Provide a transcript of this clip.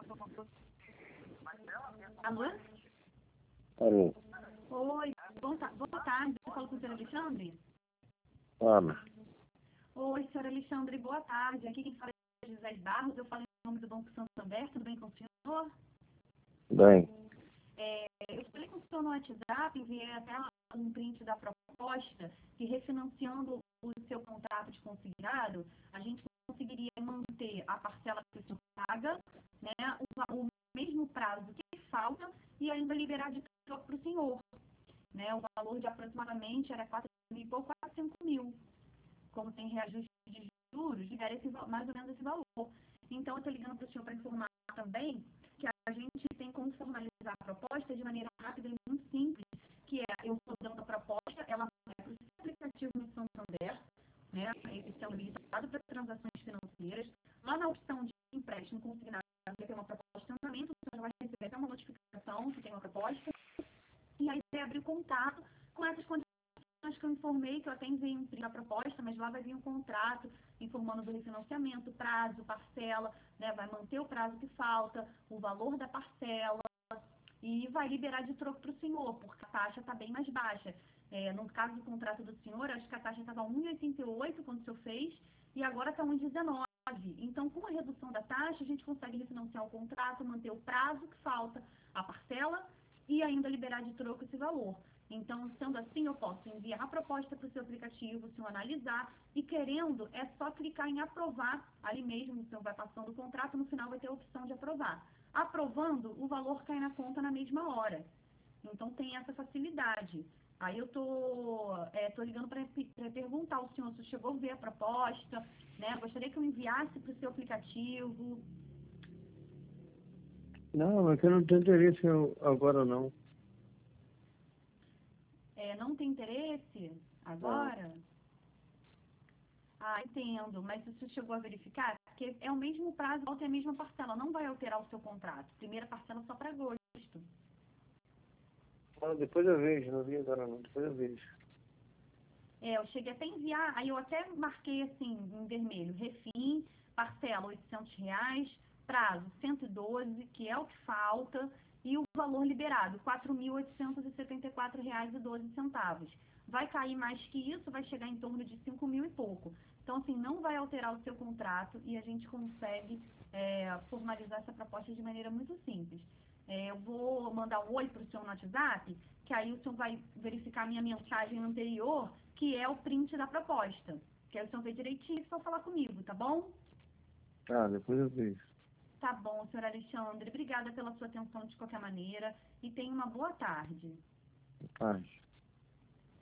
Alô? Alô. Oi, boa tarde. Eu falo com o senhor Alexandre? Fala. Oi, senhor Alexandre, boa tarde. Aqui quem fala é José Barros. Eu falo em nome do Banco Santander. Tudo bem com o senhor? Bem. Eu falei com o senhor no WhatsApp, enviei até um print da proposta que, refinanciando o seu contrato de consignado, a gente conseguiria manter a parcela que o senhor paga, né, o mesmo prazo que falta e ainda liberar de troco para o senhor. Né, o valor de aproximadamente era 4 mil e pouco, quase 5 mil. Como tem reajuste de juros, libera mais ou menos esse valor. Então, eu estou ligando para o senhor para informar também que a gente tem como formalizar a proposta de maneira rápida e muito simples, que é, eu estou dando a proposta, ela vai para o seu aplicativo no Santander, né, ele sendo habilitado para transações financeiras. Lá na opção de empréstimo consignado, vai ter uma proposta de andamento, o senhor vai receber até uma notificação que tem uma proposta, e aí vai abrir o contato com essas condições que eu informei, que eu até enviei um print na proposta, mas lá vai vir um contrato informando do refinanciamento, prazo, parcela, né, vai manter o prazo que falta, o valor da parcela, e vai liberar de troco para o senhor, porque a taxa está bem mais baixa. No caso do contrato do senhor, acho que a taxa estava 1,88 quando o senhor fez, e agora está 1,19. Então, com a redução da taxa, a gente consegue refinanciar o contrato, manter o prazo que falta, a parcela, e ainda liberar de troco esse valor. Então, sendo assim, eu posso enviar a proposta para o seu aplicativo, o senhor analisar, e querendo, é só clicar em aprovar, ali mesmo, o senhor vai passando o contrato, no final vai ter a opção de aprovar. Aprovando, o valor cai na conta na mesma hora. Então, tem essa facilidade. Aí eu tô ligando para perguntar ao senhor se chegou a ver a proposta, né? Gostaria que eu enviasse para o seu aplicativo. Não, mas eu não tenho interesse agora, não. Não tem interesse Não. agora? Ah, entendo. Mas você chegou a verificar? Porque é o mesmo prazo, volta a mesma parcela. Não vai alterar o seu contrato. Primeira parcela só para agosto. Ah, depois eu vejo, não vi agora não, depois eu vejo. Eu cheguei até a enviar, aí eu até marquei assim, em vermelho, refim, parcela R$ 800, prazo 112, que é o que falta, e o valor liberado, R$ 4.874,12. Vai cair mais que isso, vai chegar em torno de 5 mil e pouco. Então, assim, não vai alterar o seu contrato e a gente consegue formalizar essa proposta de maneira muito simples. Eu vou mandar um oi para o senhor no WhatsApp, que aí o senhor vai verificar a minha mensagem anterior, que é o print da proposta. Que aí o senhor vê direitinho e só falar comigo, tá bom? Tá, depois eu vejo. Tá bom, senhor Alexandre. Obrigada pela sua atenção de qualquer maneira e tenha uma boa tarde. Tarde.